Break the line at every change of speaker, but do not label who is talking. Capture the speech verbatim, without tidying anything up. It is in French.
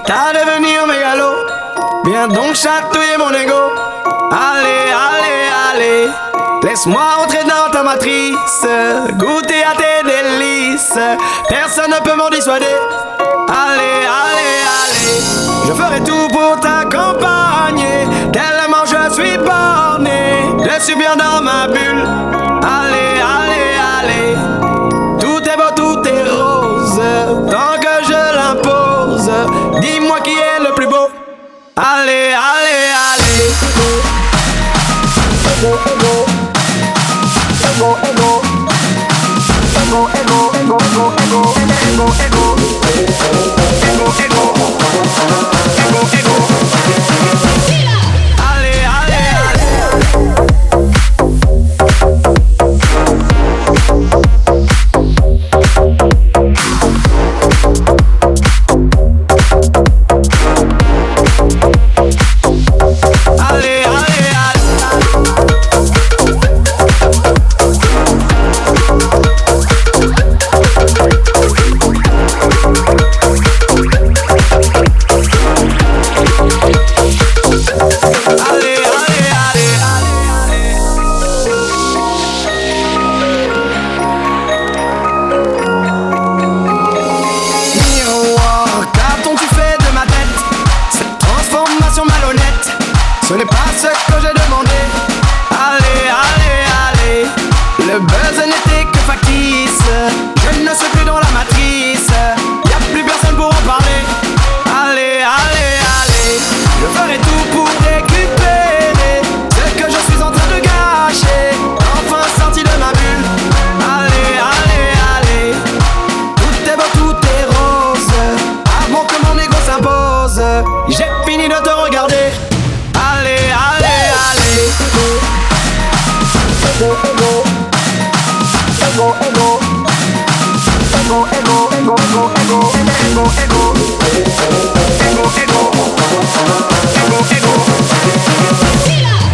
à devenir mégalo. Viens donc chatouiller mon ego. Allez, allez, allez, laisse-moi entrer dans ta matrice, goûter à tes délices. Personne ne peut m'en dissuader. Allez, allez, allez, je ferai tout pour t'accompagner. Tellement je suis borné, je suis bien dans ma bulle. Allez, allez, allez, tout est beau, tout est rose, tant que je l'impose. Dis-moi qui est le plus beau. Allez, allez, allez. Ego, ego, ego, ego, ego, ego, ego, ego, ego, ego, ego, ego, ego, ego, ego. Allez, allez, allez. Ce n'est pas ce que j'ai demandé. Allez, allez, allez, le buzz n'était que factice. Je ne suis plus dans la matrice, y'a plus personne pour en parler. Allez, allez, allez, je ferai tout pour récupérer ce que je suis en train de gâcher. Enfin sorti de ma bulle. Allez, allez, allez, tout est beau, tout est rose, avant que mon ego s'impose. J'ai fini de te regarder. Allez, allez, allez. Ego, ego, ego, ego, ego, ego, ego, ego, ego, ego, ego, ego, ego, ego, ego.